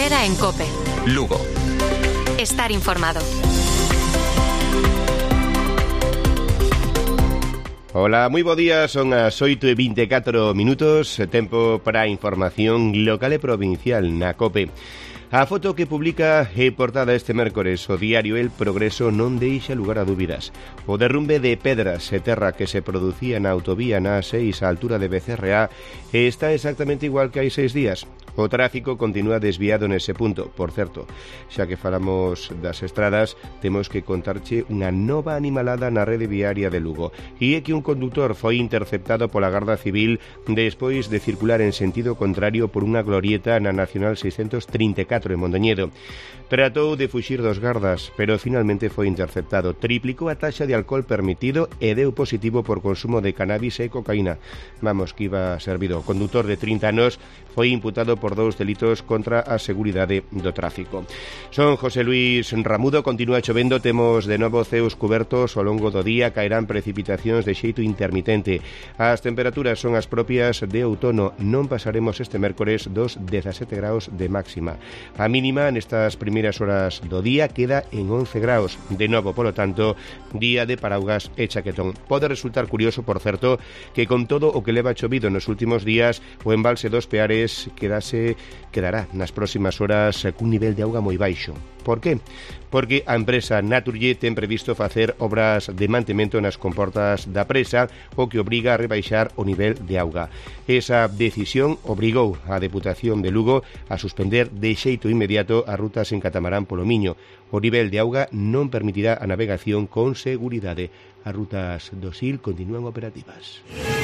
Herrera en COPE. Lugo. Estar informado. Ola, moi bo día, son as 8:24 minutos, tempo para a información local e provincial na COPE. A foto que publica é portada este mércores o diario El Progreso non deixa lugar a dúbidas. O derrumbe de pedras e terra que se producía na autovía na A6 á altura de Becerreá está exactamente igual que hai 6 días. O tráfico continúa desviado nese punto. Por certo, xa que falamos das estradas, temos que contarche unha nova animalada na rede viaria de Lugo. E é que un condutor foi interceptado pola Garda Civil despois de circular en sentido contrario por unha glorieta na Nacional 634 en Mondoñedo. Tratou de fuxir dos gardas, pero finalmente foi interceptado. Triplicou a taxa de alcohol permitido e deu positivo por consumo de cannabis e cocaína. Vamos, que iba servido. O condutor de 30 anos foi imputado por 2 delitos contra a seguridade do tráfico. Son José Luis Ramudo, continúa chovendo, temos de novo ceos cubertos ao longo do día, caerán precipitacións de xeito intermitente. As temperaturas son as propias de outono, non pasaremos este mércores dos 17 graus de máxima. A mínima nestas primeiras horas do día queda en 11 graus. De novo, polo tanto, día de paraugas e chaquetón. Pode resultar curioso, por certo, que con todo o que leva chovido nos últimos días, o embalse dos Peares quedará nas próximas horas cun nivel de auga moi baixo. Por qué? Porque a empresa Naturgy ten previsto facer obras de mantemento nas comportas da presa, o que obriga a rebaixar o nivel de auga. Esa decisión obrigou a Deputación de Lugo a suspender de xeito inmediato as rutas en catamarán polo Miño. O nivel de auga non permitirá a navegación con seguridade. As rutas do Sil continúan operativas.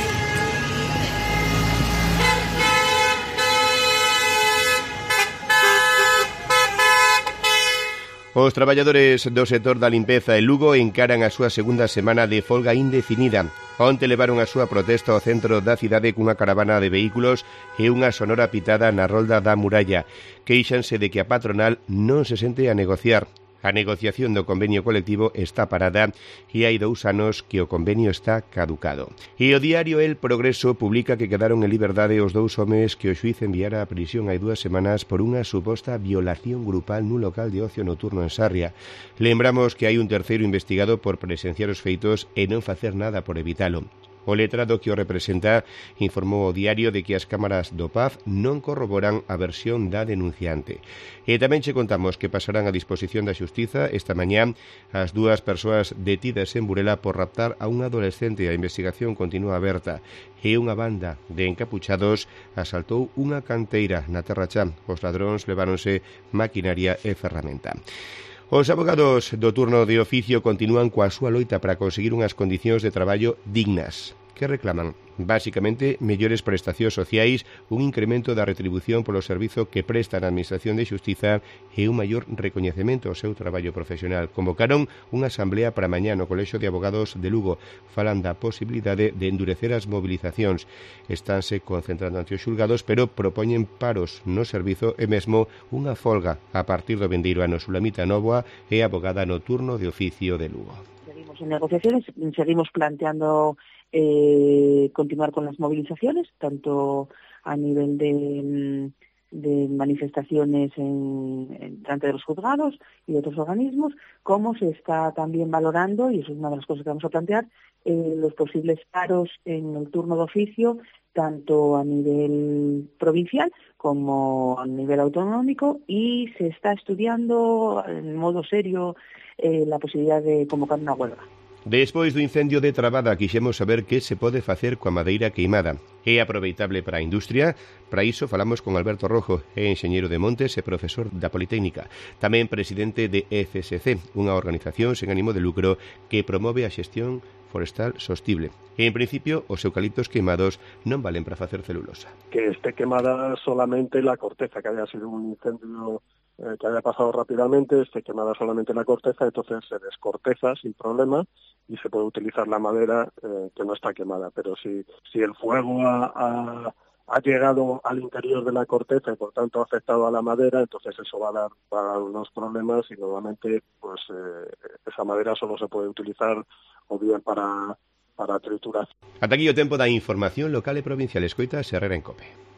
Os traballadores do sector da limpeza en Lugo encaran a súa segunda semana de folga indefinida. Onte levaron a súa protesta ao centro da cidade cunha caravana de vehículos e unha sonora pitada na rolda da muralla. Queixanse de que a patronal non se sente a negociar. A negociación do convenio colectivo está parada e hai 2 anos que o convenio está caducado. E o diario El Progreso publica que quedaron en liberdade os 2 homes que o xuíz enviara a prisión hai 2 semanas por unha suposta violación grupal nun local de ocio nocturno en Sarria. Lembramos que hai un terceiro investigado por presenciar os feitos e non facer nada por evitalo. O letrado que o representa informou ao diario de que as cámaras do PAF non corroboran a versión da denunciante. E tamén che contamos que pasarán a disposición da Xustiza esta mañá as 2 persoas detidas en Burela por raptar a un adolescente. A investigación continúa aberta e unha banda de encapuchados asaltou unha canteira na Terra Chá. Os ladróns leváronse maquinaria e ferramenta. Os abogados do turno de oficio continúan coa súa loita para conseguir unhas condicións de traballo dignas. Que reclaman? Básicamente, mellores prestacións sociais, un incremento da retribución polo servizo que presta na Administración de Xustiza e un maior recoñecemento ao seu traballo profesional. Convocaron unha asamblea para mañá no Colexio de Abogados de Lugo. Falan da posibilidade de endurecer as mobilizacións. Estánse concentrando ante os xulgados, pero propoñen paros no servizo e mesmo unha folga a partir do vindeiro ano. Sulamita Nóvoa é abogada no turno de oficio de Lugo. Seguimos en negociaciones, seguimos planteando continuar con las movilizaciones, tanto a nivel de manifestaciones delante de los juzgados y de otros organismos, como se está también valorando, y eso es una de las cosas que vamos a plantear, los posibles paros en el turno de oficio, tanto a nivel provincial como a nivel autonómico, y se está estudiando en modo serio la posibilidad de convocar una huelga. Despois do incendio de Trabada, quixemos saber que se pode facer coa madeira queimada. É aproveitable para a industria? Para iso falamos con Alberto Rojo, é enxeñeiro de montes e profesor da Politécnica. Tamén presidente de FSC, unha organización sen ánimo de lucro que promove a xestión forestal sostible. En principio, os eucaliptos queimados non valen para facer celulosa. Que esté quemada solamente la corteza, que haya sido un incendio que haya pasado rápidamente, esté quemada solamente la corteza, entonces se descorteza sin problema y se puede utilizar la madera que no está quemada. Pero si el fuego ha llegado al interior de la corteza y por tanto ha afectado a la madera, entonces eso va a dar unos problemas y normalmente pues esa madera solo se puede utilizar o bien para triturar. Ata aquí o tempo da información local e provincial. Escoitas Herrera en COPE.